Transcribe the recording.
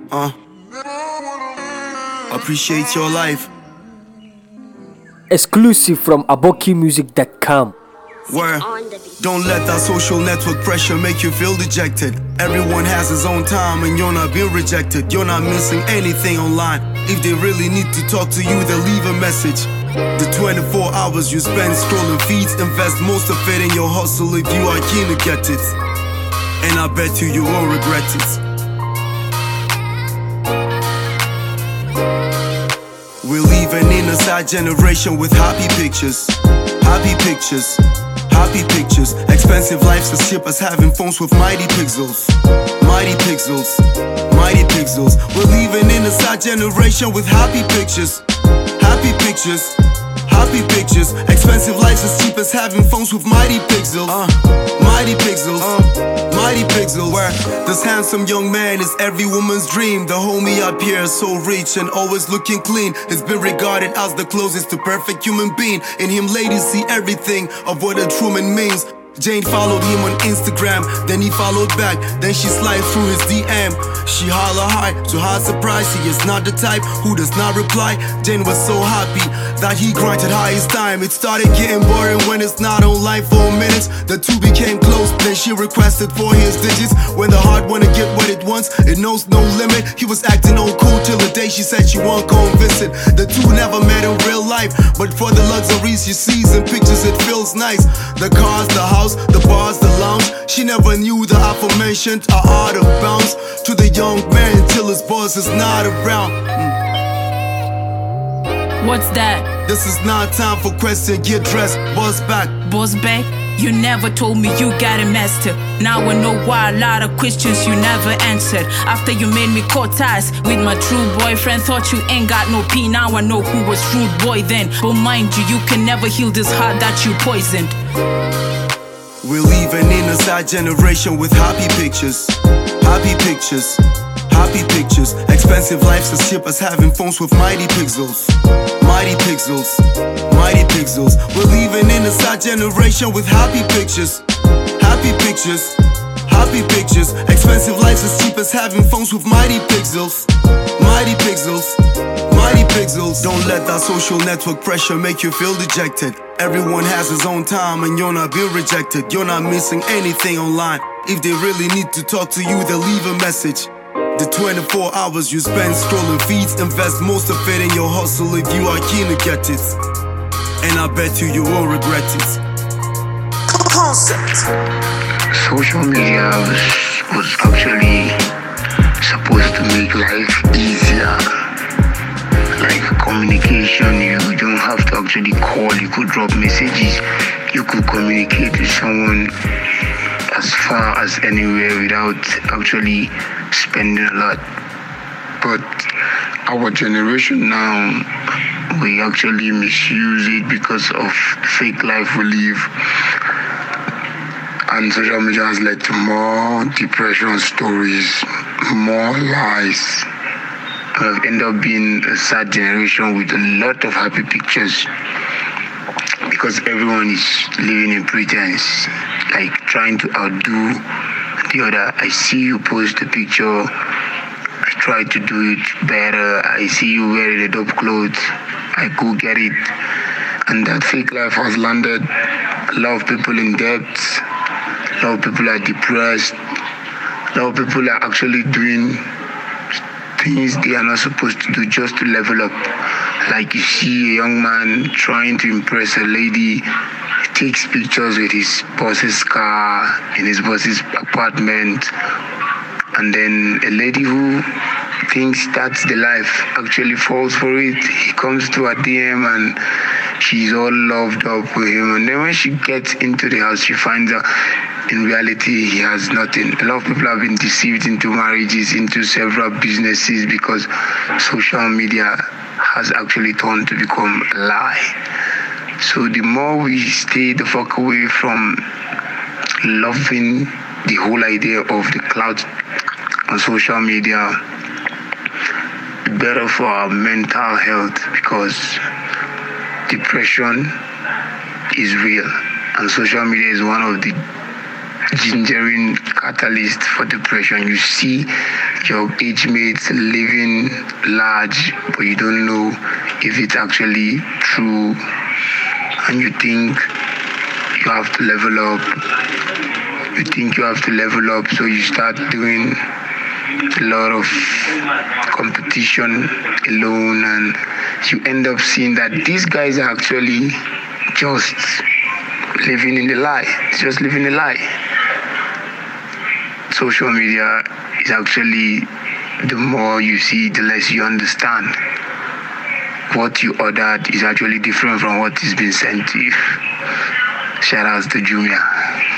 Appreciate your life. Exclusive from abokimusic.com. Where don't let that social network pressure make you feel dejected. Everyone has his own time and you're not being rejected. You're not missing anything online. If they really need to talk to you, they'll leave a message. The 24 hours you spend scrolling feeds, invest most of it in your hustle if you are keen to get it. And I bet you won't regret it. We're leaving in a sad generation with happy pictures. Happy pictures, happy pictures. Expensive lives as cheap as having phones with mighty pixels. Mighty pixels, mighty pixels. We're leaving in a sad generation with happy pictures. Happy pictures, happy pictures. Expensive lives as cheap as having phones with mighty pixels. Mighty pixels, mighty pixels. Where this handsome young man is every woman's dream. The homie up here is so rich and always looking clean. He's been regarded as the closest to perfect human being. In him ladies see everything of what a true man means. Jane followed him on Instagram, then he followed back. Then she slid through his DM. She holla high, to her surprise, he is not the type who does not reply. Jane was so happy that he granted her his time. It started getting boring when it's not online for minutes. The two became close, then she requested for his digits. When the heart wanna get what it wants, it knows no limit. He was acting all cool till the day she said she won't go and visit. The two never met in real life, but for the luxuries she sees in pictures it feels nice. The cars, the house, the bars, the lounge. She never knew the aforementioned are out of bounds. To the young man till his boss is not around. What's that? This is not time for question, get dressed, boss back. Boss back? You never told me you got a master. Now I know why a lot of questions you never answered. After you made me cut ties with my true boyfriend, thought you ain't got no pee. Now I know who was rude boy then. But mind you, you can never heal this heart that you poisoned. We're leaving in a sad generation with happy pictures. Happy pictures, happy pictures. Expensive lives as cheap as having phones with mighty pixels. Mighty pixels, mighty pixels. We're leaving in a sad generation with happy pictures. Happy pictures, happy pictures. Expensive lives as cheap as having phones with mighty pixels. Mighty pixels, mighty pixels. Don't let that social network pressure make you feel dejected. Everyone has his own time and you're not being rejected. You're not missing anything online. If they really need to talk to you, they'll leave a message. The 24 hours you spend scrolling feeds, invest most of it in your hustle if you are keen to get it. And I bet you won't regret it. Concept. Social media was actually supposed to make life easier. Like communication, you don't have to actually call, you could drop messages, you could communicate with someone as far as anywhere without actually spending a lot. But our generation now, we actually misuse it because of the fake life we live. And social media has led to more depression stories, more lies. Have ended up being a sad generation with a lot of happy pictures because everyone is living in pretense, like trying to outdo the other. I see you post a picture, I try to do it better. I see you wearing the dope clothes, I go get it. And that fake life has landed a lot of people in debt, a lot of people are depressed, a lot of people are actually doing things they are not supposed to do just to level up. Like you see a young man trying to impress a lady, he takes pictures with his boss's car, in his boss's apartment, and then a lady who thinks that's the life actually falls for it. He comes to her DM and she's all loved up with him, and then when she gets into the house, she finds out in reality he has nothing. A lot of people have been deceived into marriages, into several businesses because social media has actually turned to become a lie. So the more we stay the fuck away from loving the whole idea of the cloud on social media, the better for our mental health, because depression is real and social media is one of the gingering catalyst for depression. You see your age mates living large, but you don't know if it's actually true, and you think you have to level up. So you start doing a lot of competition alone, and you end up seeing that these guys are actually just living in a lie. It's just living a lie. Social media is actually, the more you see, the less you understand. What you ordered is actually different from what is being sent to you. Shout outs to Jumia.